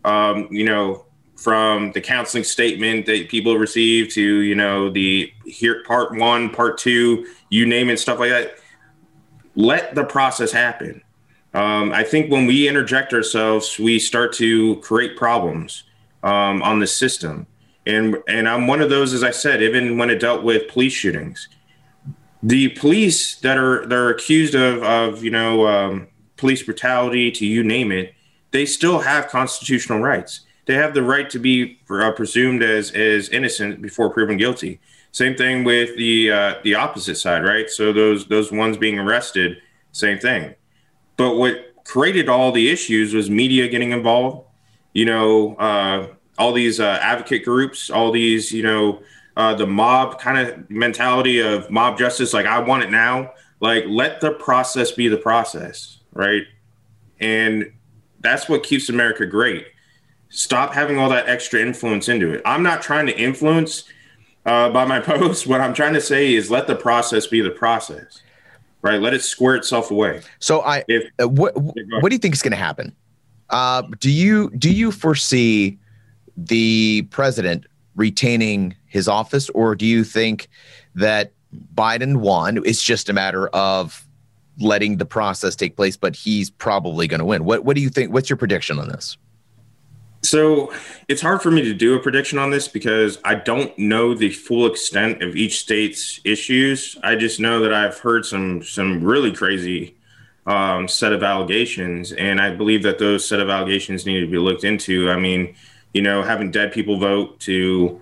from the counseling statement that people receive to, the part 1, part 2, you name it, stuff like that. Let the process happen. I think when we interject ourselves, we start to create problems on the system. And I'm one of those, as I said, even when it dealt with police shootings, the police that are accused of police brutality, to you name it, they still have constitutional rights. They have the right to be presumed as innocent before proven guilty. Same thing with the opposite side, right? So those ones being arrested, same thing. But what created all the issues was media getting involved. All these advocate groups, all these, the mob kind of mentality of mob justice, like I want it now. Like, let the process be the process, right? And that's what keeps America great. Stop having all that extra influence into it. I'm not trying to influence by my posts. What I'm trying to say is let the process be the process, right? Let it square itself away. So what do you think is going to happen? Do you foresee the president retaining his office, or do you think that Biden won? It's just a matter of letting the process take place, but he's probably going to win. What do you think? What's your prediction on this? So it's hard for me to do a prediction on this because I don't know the full extent of each state's issues. I just know that I've heard some really crazy set of allegations, and I believe that those set of allegations need to be looked into. I mean, having dead people vote to,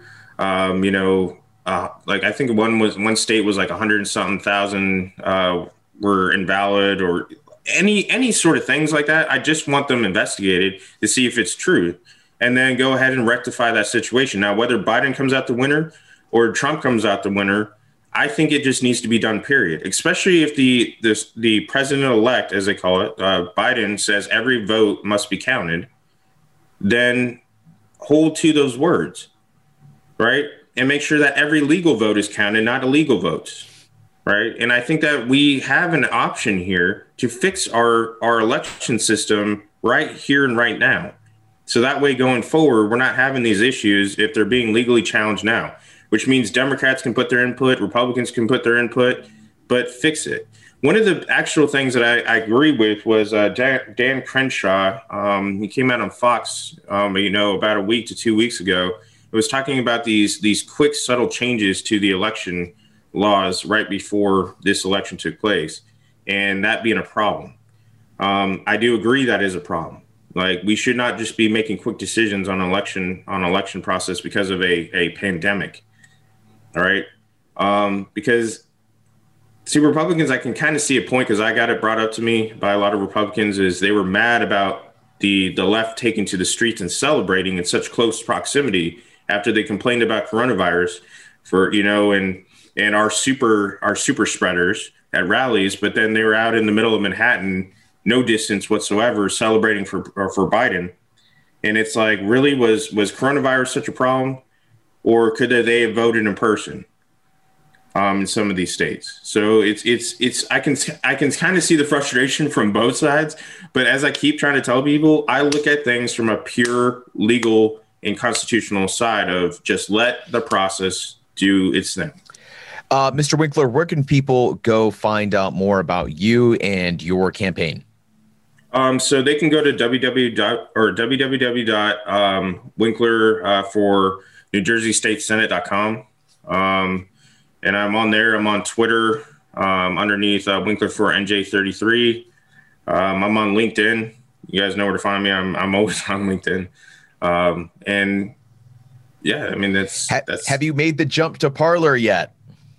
like I think one state was like 100 and something thousand were invalid, or any sort of things like that. I just want them investigated to see if it's true, and then go ahead and rectify that situation. Now, whether Biden comes out the winner or Trump comes out the winner, I think it just needs to be done, period. Especially if the president-elect, as they call it, Biden, says every vote must be counted, then hold to those words, right? And make sure that every legal vote is counted, not illegal votes. Right. And I think that we have an option here to fix our election system right here and right now. So that way, going forward, we're not having these issues if they're being legally challenged now, which means Democrats can put their input, Republicans can put their input, but fix it. One of the actual things that I agree with was Dan Crenshaw. He came out on Fox, about a week to 2 weeks ago. It was talking about these quick, subtle changes to the election laws right before this election took place, and that being a problem. I do agree that is a problem. Like, we should not just be making quick decisions on election process because of a pandemic. All right. Because see, Republicans, I can kind of see a point, because I got it brought up to me by a lot of Republicans, is they were mad about the left taking to the streets and celebrating in such close proximity after they complained about coronavirus and our super spreaders at rallies, but then they were out in the middle of Manhattan, no distance whatsoever, celebrating for Biden. And it's like, really, was coronavirus such a problem, or could they have voted in person in some of these states? So it's I can kind of see the frustration from both sides, but as I keep trying to tell people, I look at things from a pure legal and constitutional side of just let the process do its thing. Mr. Winkler, where can people go find out more about you and your campaign? So they can go to www.winkler for NewJerseyStateSenate.com. And I'm on there. I'm on Twitter underneath Winkler for NJ33. I'm on LinkedIn. You guys know where to find me. I'm always on LinkedIn. And yeah, I mean, that's. Have you made the jump to Parler yet?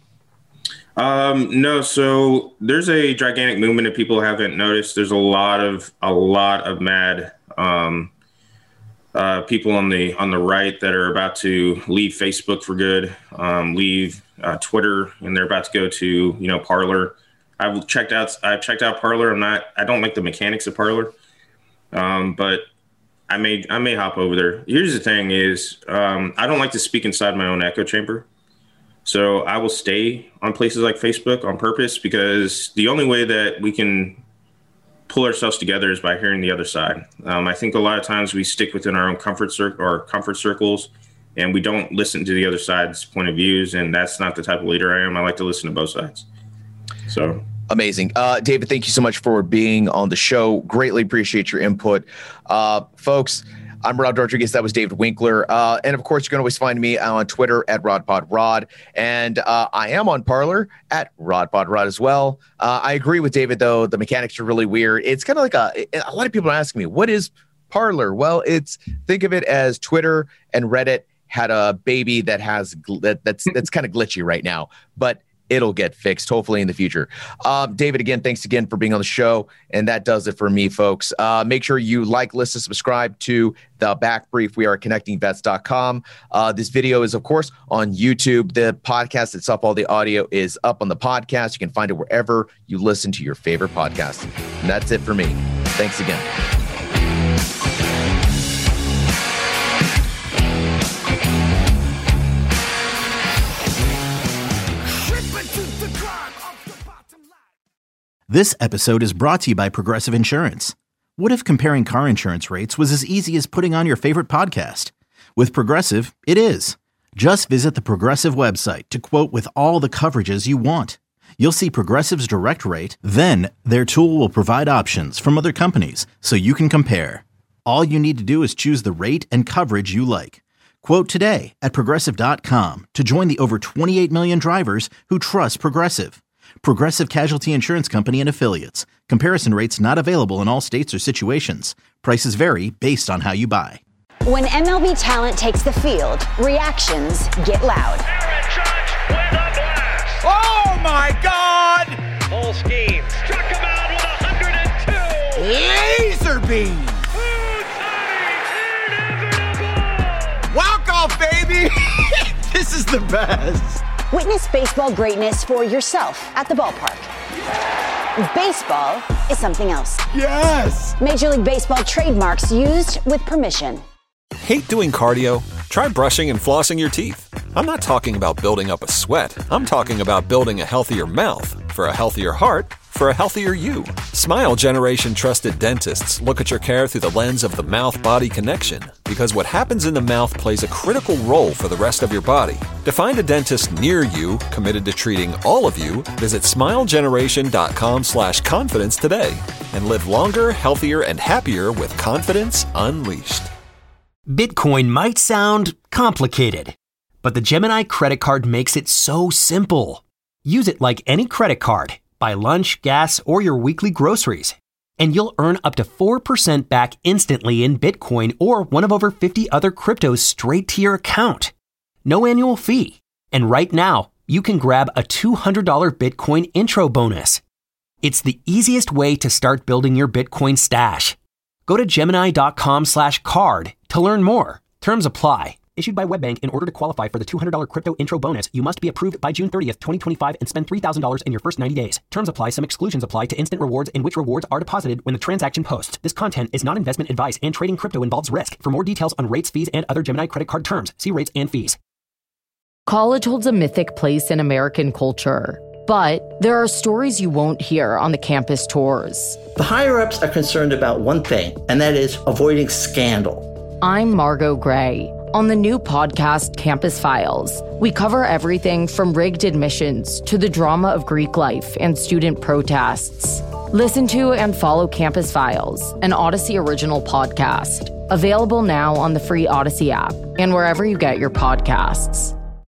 No. So there's a gigantic movement that people haven't noticed. There's a lot of mad people on the right that are about to leave Facebook for good, leave Twitter, and they're about to go to Parler. I've checked out Parler. I don't like the mechanics of Parler, but I may hop over there. Here's the thing: is I don't like to speak inside my own echo chamber. So I will stay on places like Facebook on purpose, because the only way that we can pull ourselves together is by hearing the other side. I think a lot of times we stick within our own comfort circles, and we don't listen to the other side's point of views. And that's not the type of leader I am. I like to listen to both sides. So amazing. David, thank you so much for being on the show. Greatly appreciate your input. Folks, I'm Rod Rodriguez. That was David Winkler. And of course, you can always find me on Twitter at RodPodRod. And I am on Parler at RodPodRod as well. I agree with David, though. The mechanics are really weird. It's kind of like a lot of people are asking me, what is Parler? Well, think of it as Twitter and Reddit had a baby that has that's kind of glitchy right now, but it'll get fixed hopefully in the future. David, again, thanks again for being on the show. And that does it for me, folks. Make sure you like, listen, subscribe to The Back Brief. We are at connectingvets.com. This video is, of course, on YouTube. The podcast itself, all the audio is up on the podcast. You can find it wherever you listen to your favorite podcast. And that's it for me. Thanks again. This episode is brought to you by Progressive Insurance. What if comparing car insurance rates was as easy as putting on your favorite podcast? With Progressive, it is. Just visit the Progressive website to quote with all the coverages you want. You'll see Progressive's direct rate, then their tool will provide options from other companies so you can compare. All you need to do is choose the rate and coverage you like. Quote today at Progressive.com to join the over 28 million drivers who trust Progressive. Progressive Casualty Insurance Company and Affiliates. Comparison rates not available in all states or situations. Prices vary based on how you buy. When MLB talent takes the field, reactions get loud. Aaron Judge with a blast. Oh my God! Full scheme. Struck him out with 102. Laser beam. Inevitable. Walk off, baby. This is the best. Witness baseball greatness for yourself at the ballpark. Baseball is something else. Yes! Major League Baseball trademarks used with permission. Hate doing cardio? Try brushing and flossing your teeth. I'm not talking about building up a sweat. I'm talking about building a healthier mouth. For a healthier heart, for a healthier you. Smile Generation trusted dentists look at your care through the lens of the mouth-body connection, because what happens in the mouth plays a critical role for the rest of your body. To find a dentist near you committed to treating all of you, visit smilegeneration.com/confidence today and live longer, healthier, and happier with confidence unleashed. Bitcoin might sound complicated, but the Gemini credit card makes it so simple. Use it like any credit card. Buy lunch, gas, or your weekly groceries, and you'll earn up to 4% back instantly in Bitcoin or one of over 50 other cryptos straight to your account. No annual fee. And right now, you can grab a $200 Bitcoin intro bonus. It's the easiest way to start building your Bitcoin stash. Go to Gemini.com/card to learn more. Terms apply. Issued by WebBank. In order to qualify for the $200 crypto intro bonus, you must be approved by June 30th, 2025 and spend $3,000 in your first 90 days. Terms apply. Some exclusions apply to instant rewards in which rewards are deposited when the transaction posts. This content is not investment advice and trading crypto involves risk. For more details on rates, fees, and other Gemini credit card terms, see rates and fees. College holds a mythic place in American culture, but there are stories you won't hear on the campus tours. The higher-ups are concerned about one thing, and that is avoiding scandal. I'm Margot Gray. On the new podcast, Campus Files, we cover everything from rigged admissions to the drama of Greek life and student protests. Listen to and follow Campus Files, an Odyssey original podcast. Available now on the free Odyssey app and wherever you get your podcasts.